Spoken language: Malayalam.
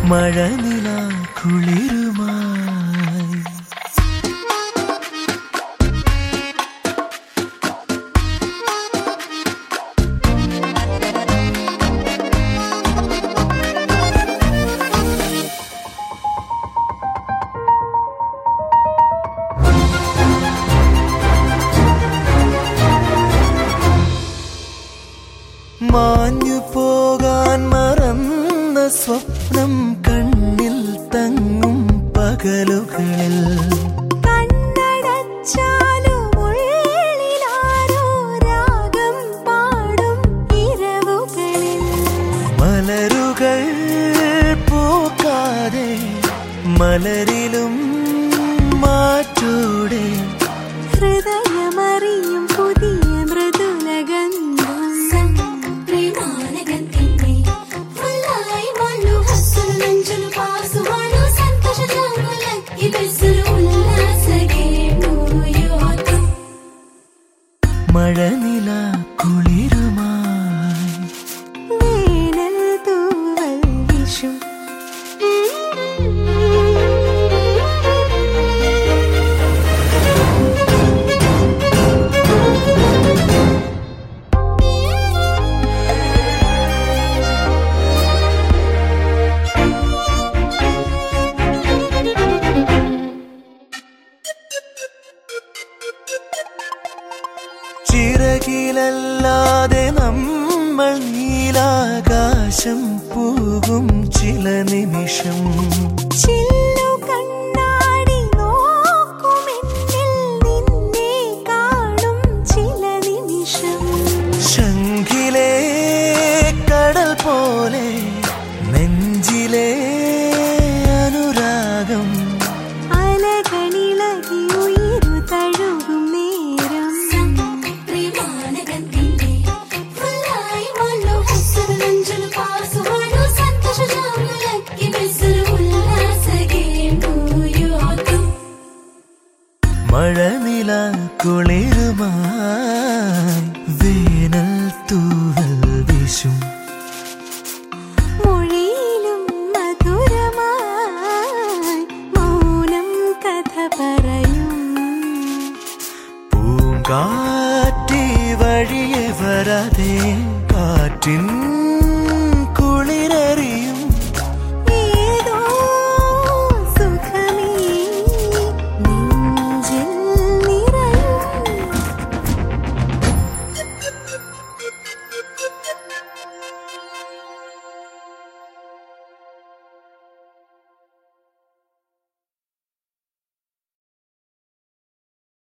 മഴനില കുളിരുമായി മാഞ്ഞു പോകാൻ മറന്ന സ്വപ്നം കണ്ണിൽ തങ്ങും പകലുകളിൽ മലരുകൾ പൂക്കാതെ മലരിലും മാറ്റൂടെ ഹൃദയമറിയും പുതിയ മഴനില കുളിരുമായി വേനൽ തൂവൽ വീശും ചിറകിലല്ലാതെ നമ്മൾ നീലാകാശം പോകും ചില നിമിഷം കണ്ണാടി നോക്കുമെന്നിൽ നിന്നെ കാണും ചില നിമിഷം ശംഖിലെ കടൽ പോലെ നെഞ്ചിലെ അനുരാഗം അലകളിളകി ഉയിരു തഴുകും നേരം മഴനില കുളിരുമായി വേനൽ തൂവൽ വീശും മൊഴിയിലും മധുരമായി മൗനം കഥ പറയും പൂങ്കാറ്റി വഴിയെ വരാതെ കാറ്റിൻ